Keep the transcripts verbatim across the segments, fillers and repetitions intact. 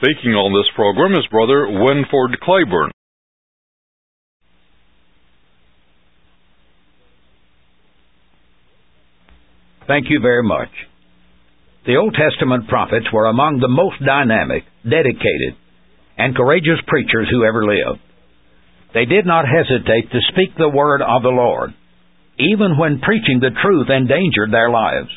Speaking on this program is Brother Winford Claiborne. Thank you very much. The Old Testament prophets were among the most dynamic, dedicated, and courageous preachers who ever lived. They did not hesitate to speak the word of the Lord, even when preaching the truth endangered their lives.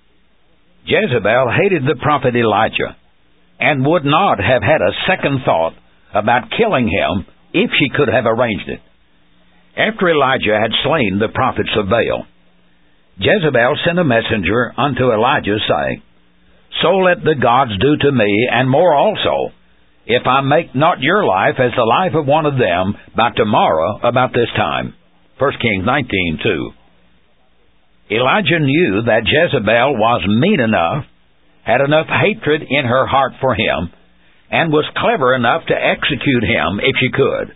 Jezebel hated the prophet Elijah and would not have had a second thought about killing him if she could have arranged it. After Elijah had slain the prophets of Baal, Jezebel sent a messenger unto Elijah, saying, So let the gods do to me, and more also, if I make not your life as the life of one of them by tomorrow about this time. First Kings nineteen two. Elijah knew that Jezebel was mean enough, had enough hatred in her heart for him, and was clever enough to execute him if she could.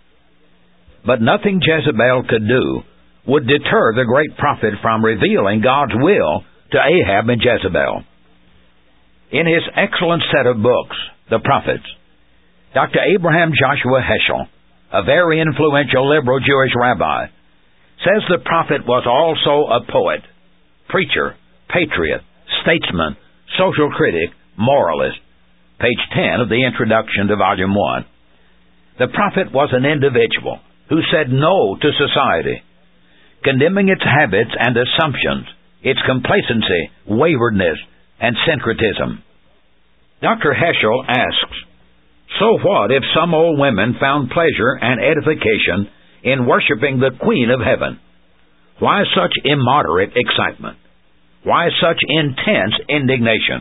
But nothing Jezebel could do would deter the great prophet from revealing God's will to Ahab and Jezebel. In his excellent set of books, The Prophets, Doctor Abraham Joshua Heschel, a very influential liberal Jewish rabbi, says the prophet was also a poet, preacher, patriot, statesman, social critic, moralist. Page ten of the introduction to Volume one. The prophet was an individual who said no to society, condemning its habits and assumptions, its complacency, waywardness, and syncretism. Doctor Heschel asks, So what if some old women found pleasure and edification in worshiping the Queen of Heaven? Why such immoderate excitement? Why such intense indignation?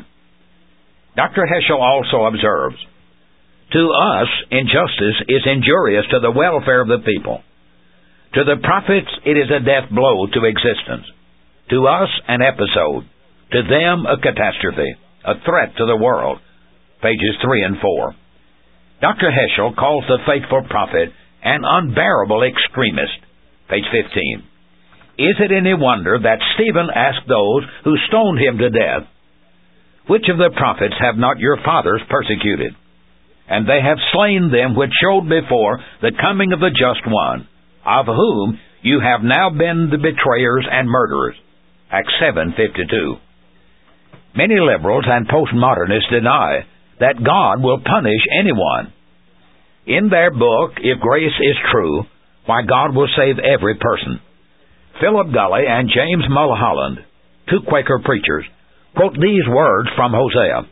Doctor Heschel also observes, To us, injustice is injurious to the welfare of the people. To the prophets, it is a death blow to existence. To us, an episode. To them, a catastrophe, a threat to the world. Pages three and four. Doctor Heschel calls the faithful prophet an unbearable extremist. Page fifteen. Is it any wonder that Stephen asked those who stoned him to death, Which of the prophets have not your fathers persecuted? And they have slain them which showed before the coming of the just one, of whom you have now been the betrayers and murderers. Acts seven fifty-two. Many liberals and postmodernists deny that God will punish anyone. In their book, If Grace is True, Why God Will Save Every Person, Philip Gulley and James Mulholland, two Quaker preachers, quote these words from Hosea.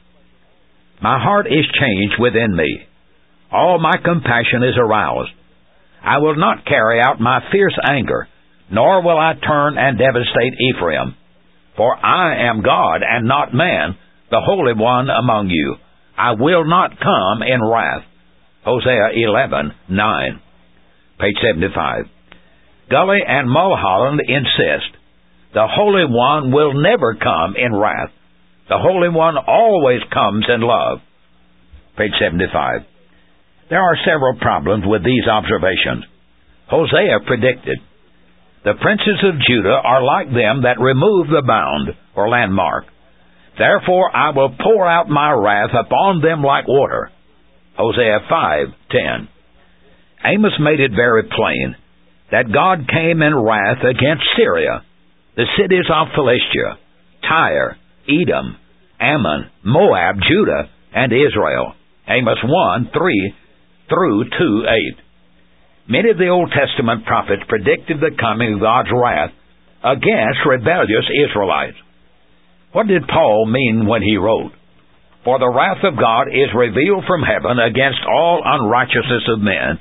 My heart is changed within me. All my compassion is aroused. I will not carry out my fierce anger, nor will I turn and devastate Ephraim. For I am God and not man, the Holy One among you. I will not come in wrath. Hosea eleven nine. Page seventy-five. Gulley and Mulholland insist, the Holy One will never come in wrath. The Holy One always comes in love. Page seventy-five. There are several problems with these observations. Hosea predicted, The princes of Judah are like them that remove the bound, or landmark. Therefore I will pour out my wrath upon them like water. Hosea five ten. Amos made it very plain that God came in wrath against Syria, the cities of Philistia, Tyre, Edom, Ammon, Moab, Judah, and Israel. Amos one three through two eight. Many of the Old Testament prophets predicted the coming of God's wrath against rebellious Israelites. What did Paul mean when he wrote, For the wrath of God is revealed from heaven against all unrighteousness of men,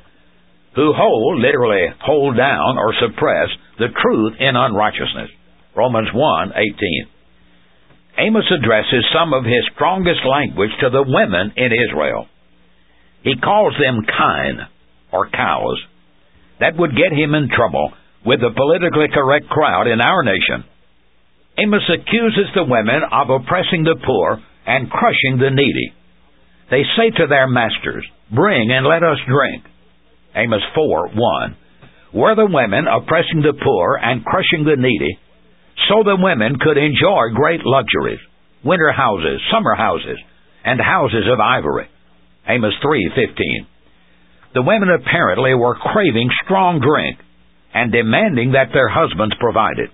who hold, literally hold down or suppress, the truth in unrighteousness. Romans one eighteen. Amos addresses some of his strongest language to the women in Israel. He calls them kine, or cows. That would get him in trouble with the politically correct crowd in our nation. Amos accuses the women of oppressing the poor and crushing the needy. They say to their masters, Bring and let us drink. Amos four one. Were the women oppressing the poor and crushing the needy, so the women could enjoy great luxuries, winter houses, summer houses, and houses of ivory. Amos three fifteen. The women apparently were craving strong drink and demanding that their husbands provide it.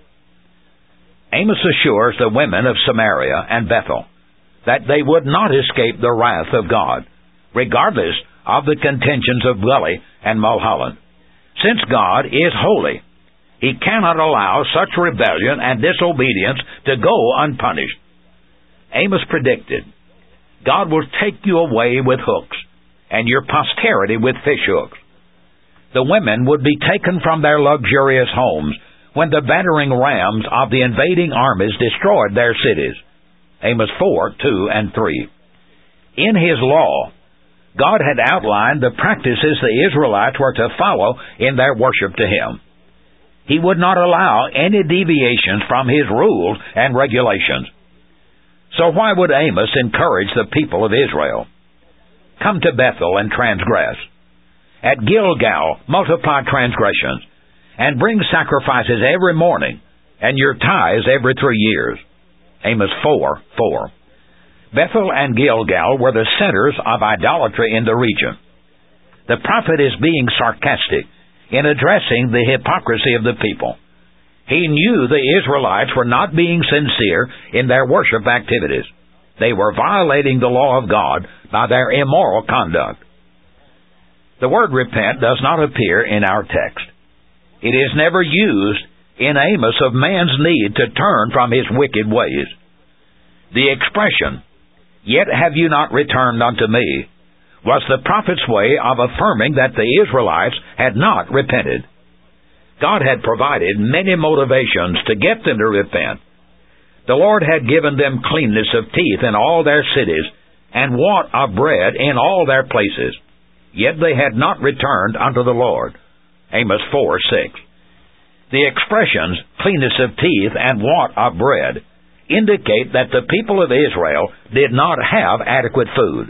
Amos assures the women of Samaria and Bethel that they would not escape the wrath of God, regardless of the contentions of Gully and Mulholland. Since God is holy, He cannot allow such rebellion and disobedience to go unpunished. Amos predicted, God will take you away with hooks, and your posterity with fish hooks. The women would be taken from their luxurious homes when the battering rams of the invading armies destroyed their cities. Amos four, two, and three. In His law, God had outlined the practices the Israelites were to follow in their worship to Him. He would not allow any deviations from His rules and regulations. So why would Amos encourage the people of Israel? Come to Bethel and transgress. At Gilgal multiply transgressions, and bring sacrifices every morning, and your tithes every three years. Amos four, four. Bethel and Gilgal were the centers of idolatry in the region. The prophet is being sarcastic in addressing the hypocrisy of the people. He knew the Israelites were not being sincere in their worship activities. They were violating the law of God by their immoral conduct. The word repent does not appear in our text. It is never used in Amos of man's need to turn from his wicked ways. The expression, "Yet have you not returned unto me," was the prophet's way of affirming that the Israelites had not repented. God had provided many motivations to get them to repent. The Lord had given them cleanness of teeth in all their cities, and want of bread in all their places. Yet they had not returned unto the Lord. Amos four, six. The expressions, cleanness of teeth and want of bread, indicate that the people of Israel did not have adequate food.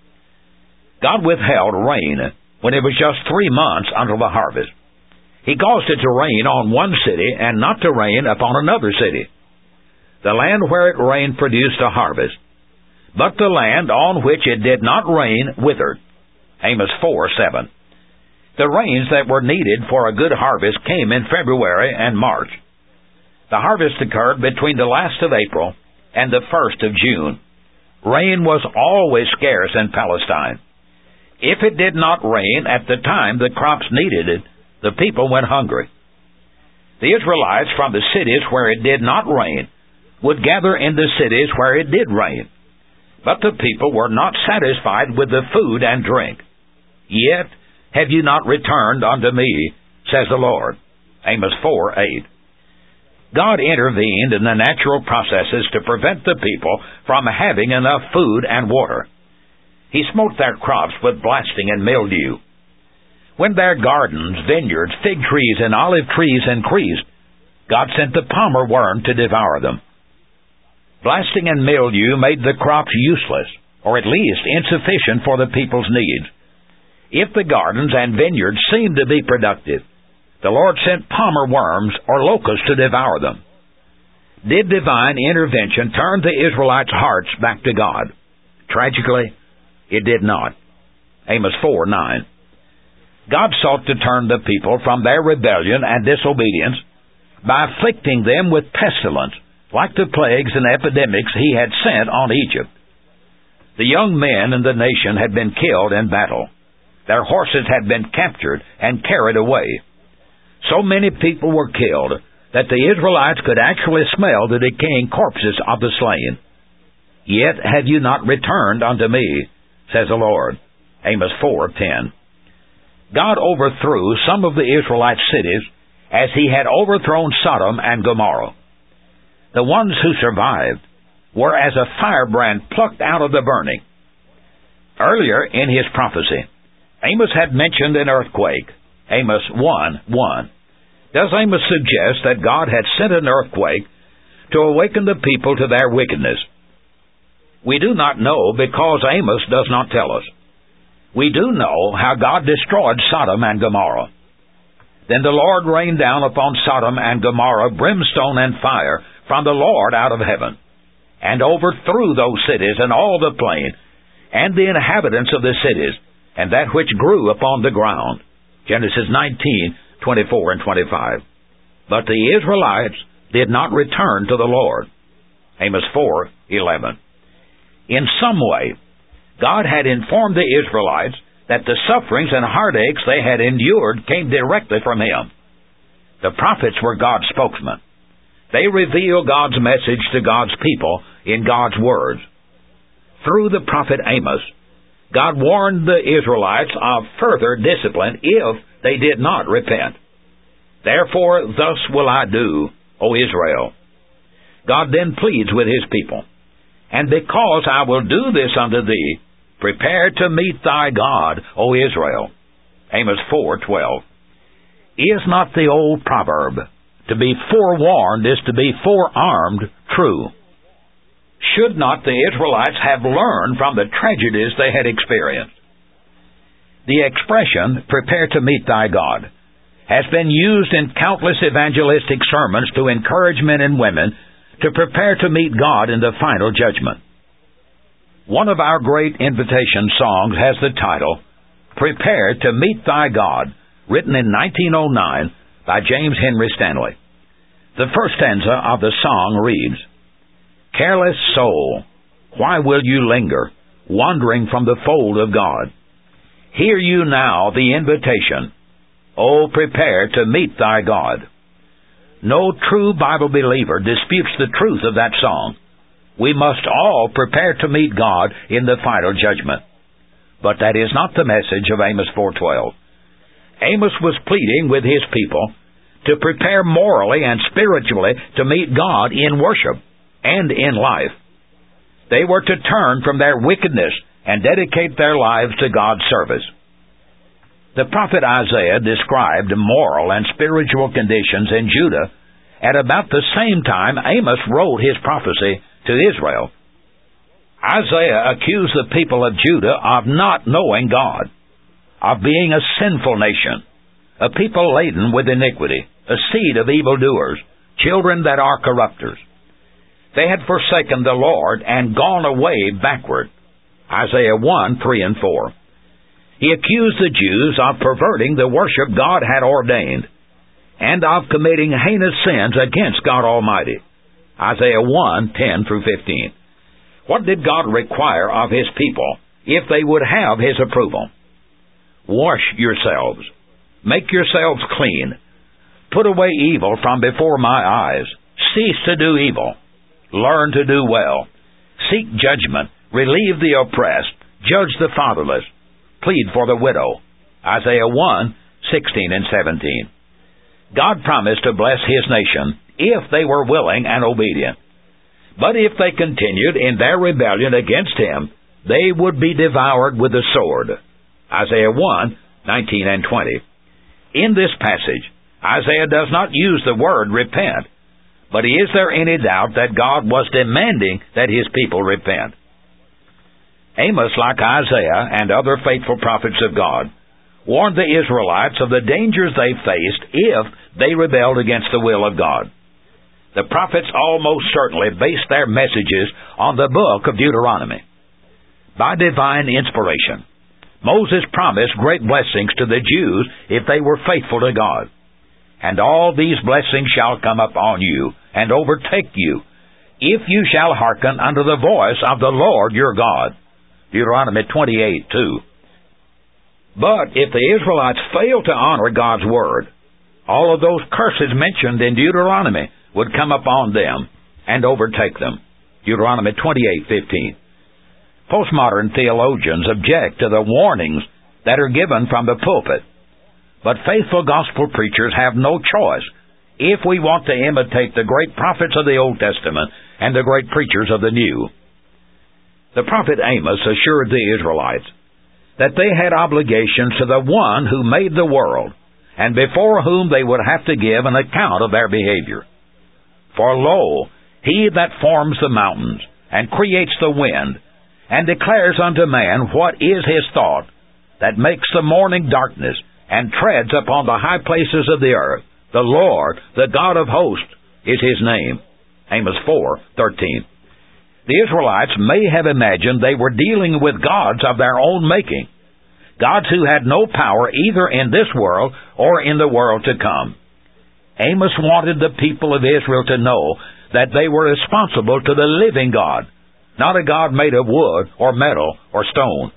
God withheld rain when it was just three months until the harvest. He caused it to rain on one city and not to rain upon another city. The land where it rained produced a harvest, but the land on which it did not rain withered. Amos four, seven. The rains that were needed for a good harvest came in February and March. The harvest occurred between the last of April and the first of June. Rain was always scarce in Palestine. If it did not rain at the time the crops needed it, the people went hungry. The Israelites from the cities where it did not rain would gather in the cities where it did rain. But the people were not satisfied with the food and drink. Yet have you not returned unto me, says the Lord. Amos four, eight. God intervened in the natural processes to prevent the people from having enough food and water. He smote their crops with blasting and mildew. When their gardens, vineyards, fig trees, and olive trees increased, God sent the palmer worm to devour them. Blasting and mildew made the crops useless, or at least insufficient for the people's needs. If the gardens and vineyards seemed to be productive, the Lord sent palmer worms or locusts to devour them. Did divine intervention turn the Israelites' hearts back to God? Tragically, it did not. Amos four, nine. God sought to turn the people from their rebellion and disobedience by afflicting them with pestilence, like the plagues and epidemics He had sent on Egypt. The young men in the nation had been killed in battle. Their horses had been captured and carried away. So many people were killed that the Israelites could actually smell the decaying corpses of the slain. Yet have you not returned unto me, says the Lord. Amos four, ten. God overthrew some of the Israelite cities as He had overthrown Sodom and Gomorrah. The ones who survived were as a firebrand plucked out of the burning. Earlier in his prophecy, Amos had mentioned an earthquake. Amos one, one. Does Amos suggest that God had sent an earthquake to awaken the people to their wickedness? We do not know because Amos does not tell us. We do know how God destroyed Sodom and Gomorrah. Then the Lord rained down upon Sodom and Gomorrah brimstone and fire from the Lord out of heaven, and overthrew those cities and all the plain, and the inhabitants of the cities, and that which grew upon the ground. Genesis nineteen, twenty-four and twenty-five. But the Israelites did not return to the Lord. Amos four, eleven. In some way, God had informed the Israelites that the sufferings and heartaches they had endured came directly from Him. The prophets were God's spokesmen. They revealed God's message to God's people in God's words. Through the prophet Amos, God warned the Israelites of further discipline if they did not repent. Therefore, thus will I do, O Israel. God then pleads with His people, and because I will do this unto thee, prepare to meet thy God, O Israel. Amos four, twelve. Is not the old proverb, to be forewarned is to be forearmed, true? Should not the Israelites have learned from the tragedies they had experienced? The expression, prepare to meet thy God, has been used in countless evangelistic sermons to encourage men and women to prepare to meet God in the final judgment. One of our great invitation songs has the title, Prepare to Meet Thy God, written in nineteen oh nine by James Henry Stanley. The first stanza of the song reads, Careless soul, why will you linger, wandering from the fold of God? Hear you now the invitation, Oh, prepare to meet thy God. No true Bible believer disputes the truth of that song. We must all prepare to meet God in the final judgment. But that is not the message of Amos four twelve. Amos was pleading with his people to prepare morally and spiritually to meet God in worship and in life. They were to turn from their wickedness and dedicate their lives to God's service. The prophet Isaiah described moral and spiritual conditions in Judah at about the same time Amos wrote his prophecy to Israel. Isaiah accused the people of Judah of not knowing God, of being a sinful nation, a people laden with iniquity, a seed of evildoers, children that are corrupters. They had forsaken the Lord and gone away backward. Isaiah one, three and four. He accused the Jews of perverting the worship God had ordained and of committing heinous sins against God Almighty. Isaiah one, ten through fifteen. What did God require of His people if they would have His approval? Wash yourselves. Make yourselves clean. Put away evil from before my eyes. Cease to do evil. Learn to do well. Seek judgment. Relieve the oppressed. Judge the fatherless. Plead for the widow. Isaiah one, sixteen and seventeen. God promised to bless His nation if they were willing and obedient. But if they continued in their rebellion against Him, they would be devoured with the sword. Isaiah one, nineteen and twenty. In this passage, Isaiah does not use the word repent, but is there any doubt that God was demanding that His people repent? Amos, like Isaiah and other faithful prophets of God, warned the Israelites of the dangers they faced if they rebelled against the will of God. The prophets almost certainly based their messages on the book of Deuteronomy. By divine inspiration, Moses promised great blessings to the Jews if they were faithful to God. And all these blessings shall come upon you and overtake you, if you shall hearken unto the voice of the Lord your God. Deuteronomy twenty-eight, two. But if the Israelites failed to honor God's word, all of those curses mentioned in Deuteronomy would come upon them and overtake them. Deuteronomy twenty-eight, fifteen. Postmodern theologians object to the warnings that are given from the pulpit, but faithful gospel preachers have no choice if we want to imitate the great prophets of the Old Testament and the great preachers of the New. The prophet Amos assured the Israelites that they had obligations to the one who made the world, and before whom they would have to give an account of their behavior. For lo, He that forms the mountains, and creates the wind, and declares unto man what is His thought, that makes the morning darkness, and treads upon the high places of the earth, the Lord, the God of hosts, is His name. Amos four, thirteen. The Israelites may have imagined they were dealing with gods of their own making, gods who had no power either in this world or in the world to come. Amos wanted the people of Israel to know that they were responsible to the living God, not a God made of wood or metal or stone.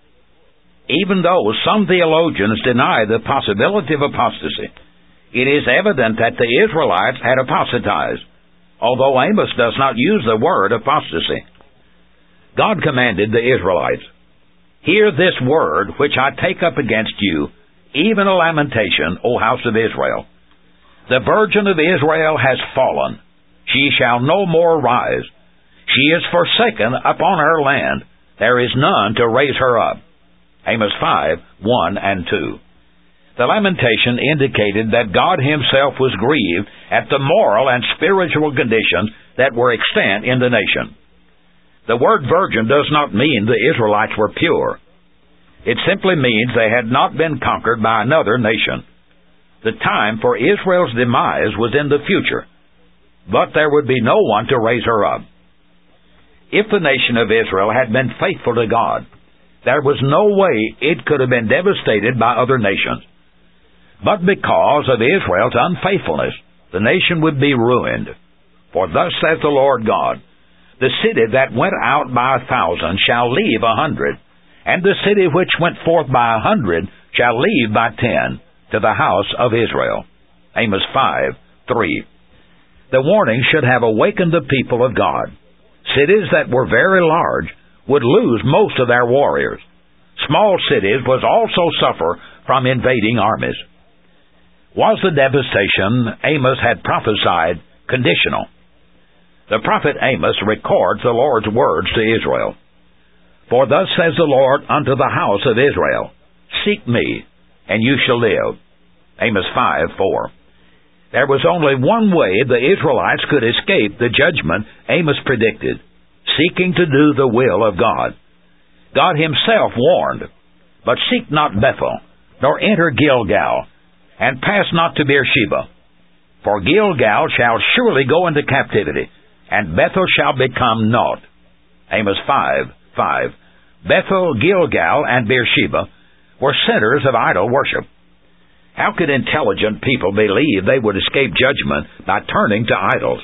Even though some theologians deny the possibility of apostasy, it is evident that the Israelites had apostatized, although Amos does not use the word apostasy. God commanded the Israelites, "Hear this word which I take up against you, even a lamentation, O house of Israel. The virgin of Israel has fallen. She shall no more rise. She is forsaken upon her land. There is none to raise her up." Amos five, one and two. The lamentation indicated that God himself was grieved at the moral and spiritual conditions that were extant in the nation. The word virgin does not mean the Israelites were pure. It simply means they had not been conquered by another nation. The time for Israel's demise was in the future, but there would be no one to raise her up. If the nation of Israel had been faithful to God, there was no way it could have been devastated by other nations. But because of Israel's unfaithfulness, the nation would be ruined. For thus says the Lord God, "The city that went out by a thousand shall leave a hundred, and the city which went forth by a hundred shall leave by ten, to the house of Israel." Amos five, three. The warning should have awakened the people of God. Cities that were very large would lose most of their warriors. Small cities would also suffer from invading armies. Was the devastation Amos had prophesied conditional? The prophet Amos records the Lord's words to Israel. "For thus says the Lord unto the house of Israel, Seek me, and you shall live." Amos five, four. There was only one way the Israelites could escape the judgment Amos predicted, seeking to do the will of God. God himself warned, "But seek not Bethel, nor enter Gilgal, and pass not to Beersheba. For Gilgal shall surely go into captivity, and Bethel shall become naught." Amos five, five. Bethel, Gilgal, and Beersheba were centers of idol worship. How could intelligent people believe they would escape judgment by turning to idols?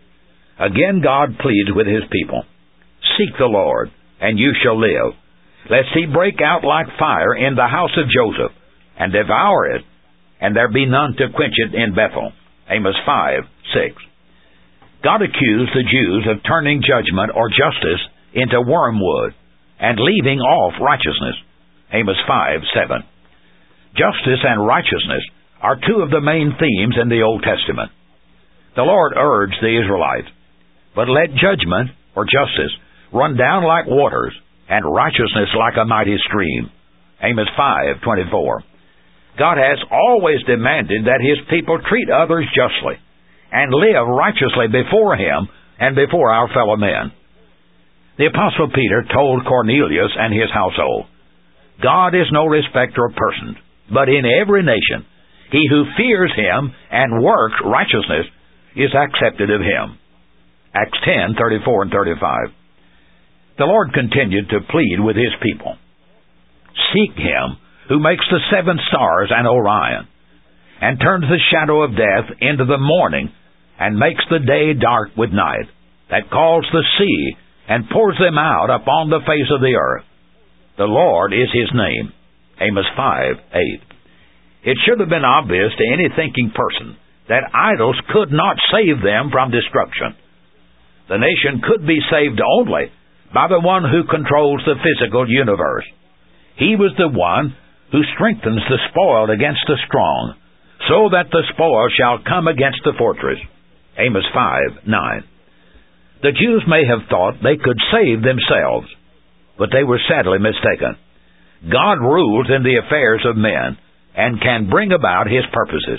Again God pleads with his people, "Seek the Lord, and you shall live, lest he break out like fire in the house of Joseph, and devour it, and there be none to quench it in Bethel." Amos five, six. God accused the Jews of turning judgment or justice into wormwood, and leaving off righteousness. Amos five, seven. Justice and righteousness are two of the main themes in the Old Testament. The Lord urged the Israelites, "But let judgment, or justice, run down like waters, and righteousness like a mighty stream." Amos five, twenty-four. God has always demanded that his people treat others justly, and live righteously before him and before our fellow men. The Apostle Peter told Cornelius and his household, "God is no respecter of persons, but in every nation he who fears him and works righteousness is accepted of him." Acts ten, thirty-four and thirty-five. The Lord continued to plead with his people, "Seek him who makes the seven stars and Orion, and turns the shadow of death into the morning, and makes the day dark with night, that calls the sea, and pours them out upon the face of the earth. The Lord is his name." Amos five, eight. It should have been obvious to any thinking person that idols could not save them from destruction. The nation could be saved only by the one who controls the physical universe. He was the one who strengthens the spoiled against the strong, so that the spoil shall come against the fortress. Amos five, nine. The Jews may have thought they could save themselves, but they were sadly mistaken. God rules in the affairs of men and can bring about his purposes.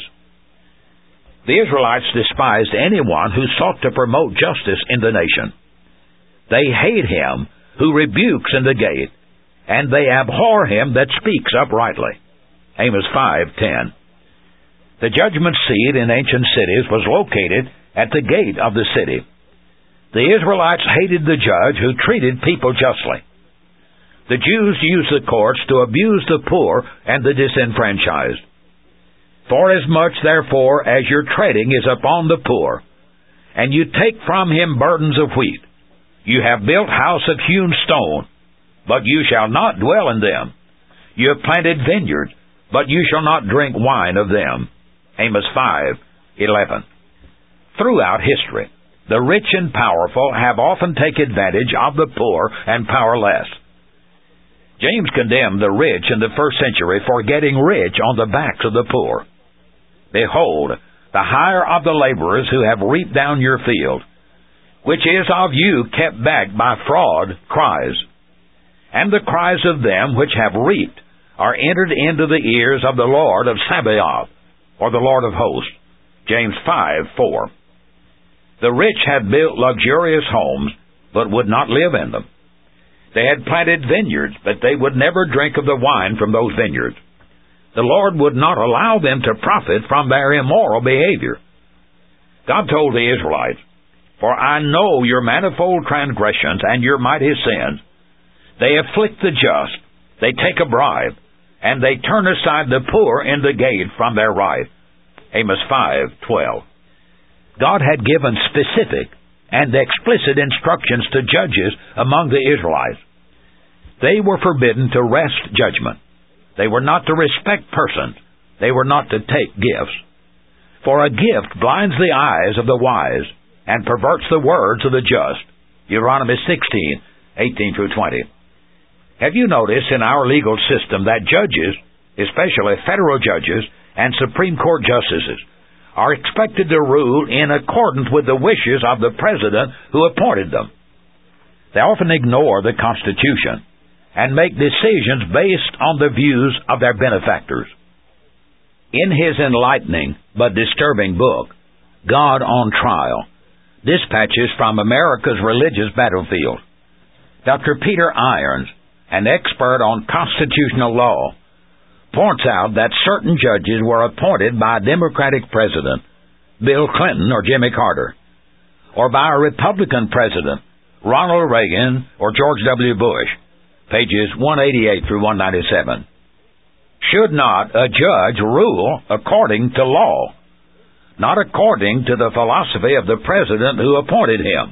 The Israelites despised anyone who sought to promote justice in the nation. They hate him who rebukes in the gate, and they abhor him that speaks uprightly. Amos five, ten. The judgment seat in ancient cities was located at the gate of the city. The Israelites hated the judge who treated people justly. The Jews used the courts to abuse the poor and the disenfranchised. Forasmuch, therefore, as your treading is upon the poor, and you take from him burdens of wheat, you have built house of hewn stone, but you shall not dwell in them. You have planted vineyards, but you shall not drink wine of them. Amos five eleven. Throughout history, the rich and powerful have often taken advantage of the poor and powerless. James condemned the rich in the first century for getting rich on the backs of the poor. Behold, the hire of the laborers who have reaped down your field, which is of you kept back by fraud, cries. And the cries of them which have reaped are entered into the ears of the Lord of Sabaoth, or the Lord of hosts. James five four. The rich had built luxurious homes, but would not live in them. They had planted vineyards, but they would never drink of the wine from those vineyards. The Lord would not allow them to profit from their immoral behavior. God told the Israelites, "For I know your manifold transgressions and your mighty sins. They afflict the just, they take a bribe, and they turn aside the poor in the gate from their right." Amos five twelve. God had given specific and explicit instructions to judges among the Israelites. They were forbidden to wrest judgment. They were not to respect persons. They were not to take gifts. For a gift blinds the eyes of the wise and perverts the words of the just. Deuteronomy sixteen eighteen through twenty. Have you noticed in our legal system that judges, especially federal judges and Supreme Court justices, are expected to rule in accordance with the wishes of the president who appointed them? They often ignore the Constitution and make decisions based on the views of their benefactors. In his enlightening but disturbing book, God on Trial, Dispatches from America's Religious Battlefield, Doctor Peter Irons, an expert on constitutional law, points out that certain judges were appointed by a Democratic president, Bill Clinton or Jimmy Carter, or by a Republican president, Ronald Reagan or George W. Bush, pages one eighty-eight through one ninety-seven. Should not a judge rule according to law, not according to the philosophy of the president who appointed him?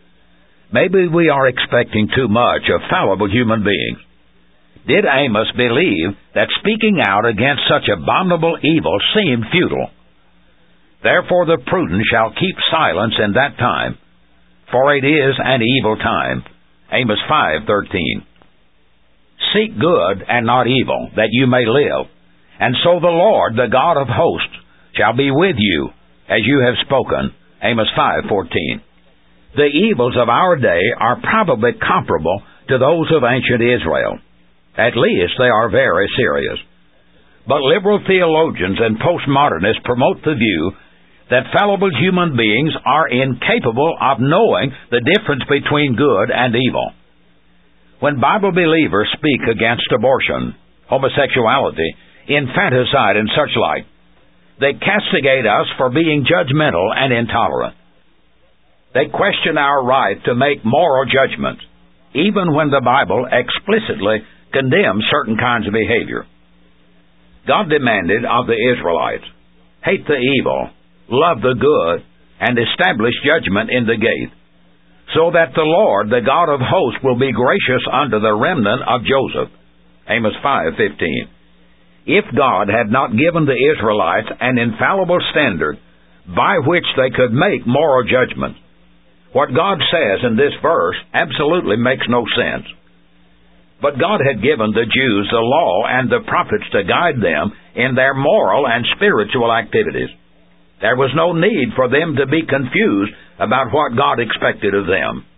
Maybe we are expecting too much of fallible human beings. Did Amos believe that speaking out against such abominable evil seemed futile? Therefore the prudent shall keep silence in that time, for it is an evil time. Amos five thirteen. Seek good and not evil, that you may live. And so the Lord, the God of hosts, shall be with you, as you have spoken. Amos five fourteen. The evils of our day are probably comparable to those of ancient Israel. At least they are very serious. But liberal theologians and postmodernists promote the view that fallible human beings are incapable of knowing the difference between good and evil. When Bible believers speak against abortion, homosexuality, infanticide, and such like, they castigate us for being judgmental and intolerant. They question our right to make moral judgments, even when the Bible explicitly condemns certain kinds of behavior. God demanded of the Israelites, hate the evil, love the good, and establish judgment in the gate, so that the Lord, the God of hosts, will be gracious unto the remnant of Joseph. Amos five fifteen. If God had not given the Israelites an infallible standard by which they could make moral judgments, what God says in this verse absolutely makes no sense. But God had given the Jews the law and the prophets to guide them in their moral and spiritual activities. There was no need for them to be confused about what God expected of them.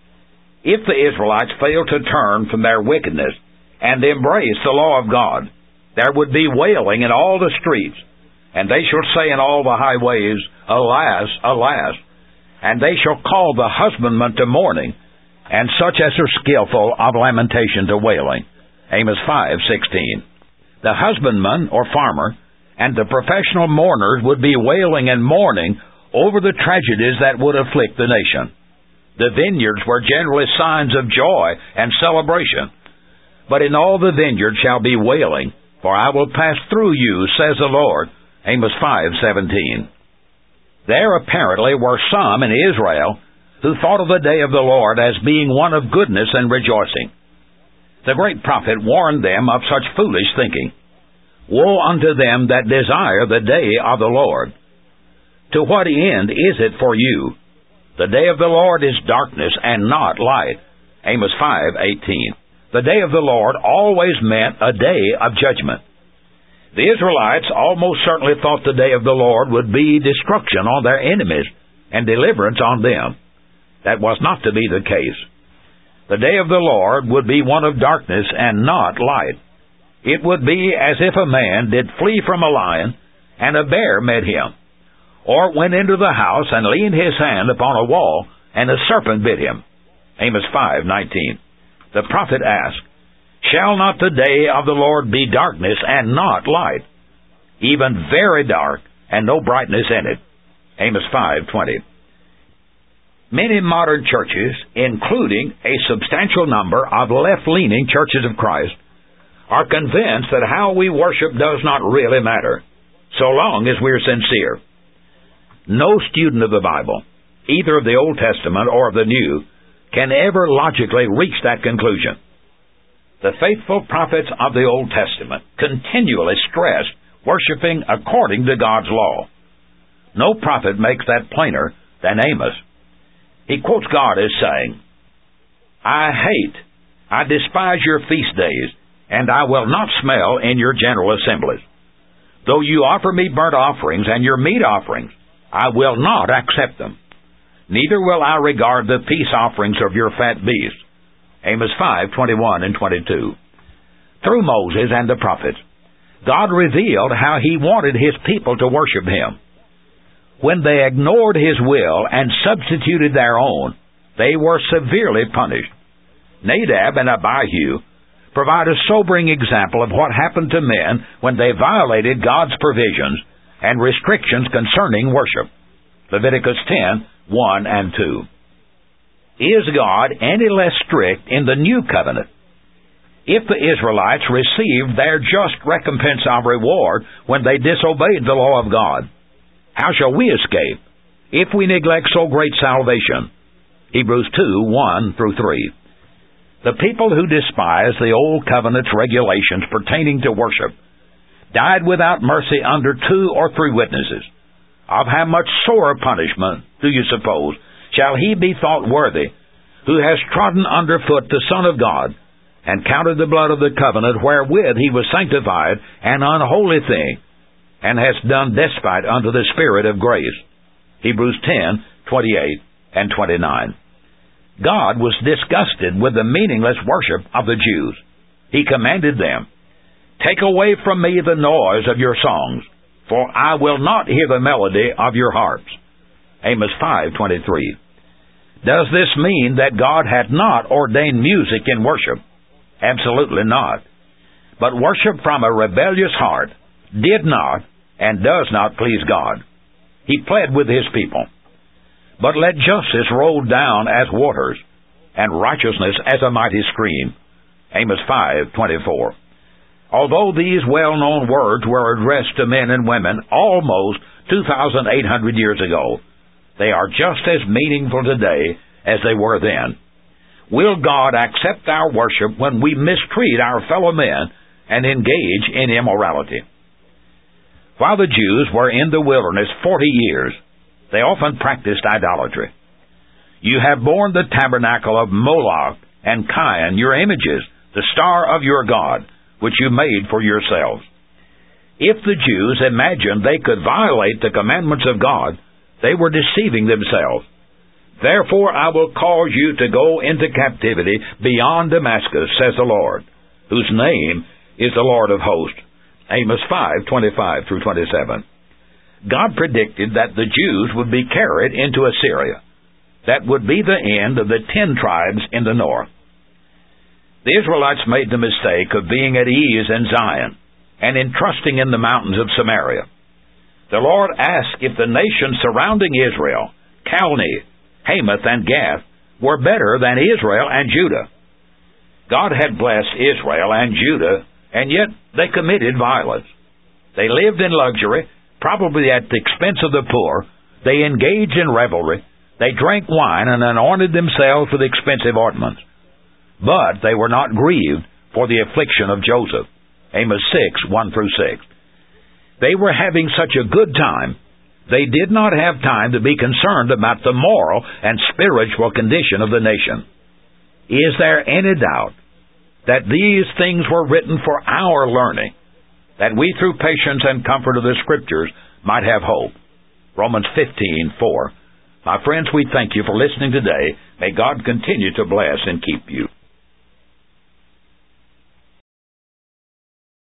If the Israelites failed to turn from their wickedness and embrace the law of God, there would be wailing in all the streets, and they shall say in all the highways, Alas, alas! And they shall call the husbandman to mourning, and such as are skillful of lamentation to wailing. Amos five sixteen. The husbandman or farmer and the professional mourners would be wailing and mourning over the tragedies that would afflict the nation. The vineyards were generally signs of joy and celebration. But in all the vineyards shall be wailing, for I will pass through you, says the Lord. Amos five seventeen. There apparently were some in Israel who thought of the day of the Lord as being one of goodness and rejoicing. The great prophet warned them of such foolish thinking. Woe unto them that desire the day of the Lord. To what end is it for you? The day of the Lord is darkness and not light. Amos five eighteen. The day of the Lord always meant a day of judgment. The Israelites almost certainly thought the day of the Lord would be destruction on their enemies and deliverance on them. That was not to be the case. The day of the Lord would be one of darkness and not light. It would be as if a man did flee from a lion, and a bear met him, or went into the house and leaned his hand upon a wall, and a serpent bit him. Amos five nineteen. The prophet asked, Shall not the day of the Lord be darkness and not light, even very dark, and no brightness in it? Amos five twenty. Many modern churches, including a substantial number of left-leaning churches of Christ, are convinced that how we worship does not really matter, so long as we're sincere. No student of the Bible, either of the Old Testament or of the New, can ever logically reach that conclusion. The faithful prophets of the Old Testament continually stressed worshiping according to God's law. No prophet makes that plainer than Amos. He quotes God as saying, I hate, I despise your feast days, and I will not smell in your general assemblies. Though you offer me burnt offerings and your meat offerings, I will not accept them. Neither will I regard the peace offerings of your fat beasts. Amos five twenty-one and twenty-two. Through Moses and the prophets, God revealed how he wanted his people to worship him. When they ignored his will and substituted their own, they were severely punished. Nadab and Abihu provide a sobering example of what happened to men when they violated God's provisions and restrictions concerning worship. Leviticus ten, one and two. Is God any less strict in the new covenant? If the Israelites received their just recompense of reward when they disobeyed the law of God, how shall we escape if we neglect so great salvation? Hebrews two, one through three. The people who despise the old covenant's regulations pertaining to worship died without mercy under two or three witnesses. Of how much sore punishment, do you suppose, shall he be thought worthy, who has trodden under foot the Son of God, and counted the blood of the covenant wherewith he was sanctified an unholy thing, and has done despite unto the Spirit of grace? Hebrews ten, twenty-eight and twenty-nine. God was disgusted with the meaningless worship of the Jews. He commanded them, Take away from me the noise of your songs, for I will not hear the melody of your harps. Amos five twenty-three. Does this mean that God had not ordained music in worship? Absolutely not. But worship from a rebellious heart did not and does not please God. He pled with his people. But let justice roll down as waters, and righteousness as a mighty stream. Amos five twenty-four. Although these well-known words were addressed to men and women almost two thousand eight hundred years ago, they are just as meaningful today as they were then. Will God accept our worship when we mistreat our fellow men and engage in immorality? While the Jews were in the wilderness forty years, they often practiced idolatry. You have borne the tabernacle of Moloch and Cain, your images, the star of your God, which you made for yourselves. If the Jews imagined they could violate the commandments of God, they were deceiving themselves. Therefore I will cause you to go into captivity beyond Damascus, says the Lord, whose name is the Lord of hosts. Amos five twenty-five through twenty-seven. God predicted that the Jews would be carried into Assyria. That would be the end of the ten tribes in the north. The Israelites made the mistake of being at ease in Zion and in trusting in the mountains of Samaria. The Lord asked if the nations surrounding Israel, Calneh, Hamath, and Gath, were better than Israel and Judah. God had blessed Israel and Judah, and yet they committed violence. They lived in luxury, probably at the expense of the poor. They engaged in revelry. They drank wine and anointed themselves with expensive ornaments. But they were not grieved for the affliction of Joseph. Amos six, one through six. They were having such a good time, they did not have time to be concerned about the moral and spiritual condition of the nation. Is there any doubt that these things were written for our learning, that we through patience and comfort of the Scriptures might have hope? Romans fifteen, four. My friends, we thank you for listening today. May God continue to bless and keep you.